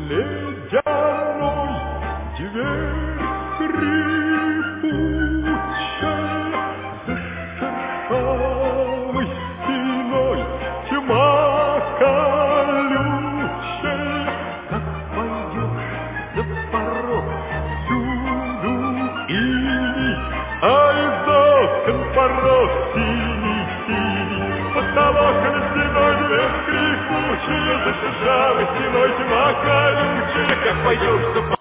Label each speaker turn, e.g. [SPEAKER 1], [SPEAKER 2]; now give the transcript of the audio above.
[SPEAKER 1] ледяной, дверь скрипучая, за шершавой стеной тьма колючая. Как пойдешь за порог, всюду иней, ай, из окон порог синий-синий, потолок ледяной, дверь скрипучая, за шершавой стеной тьма колючая. Как пойдешь за порог,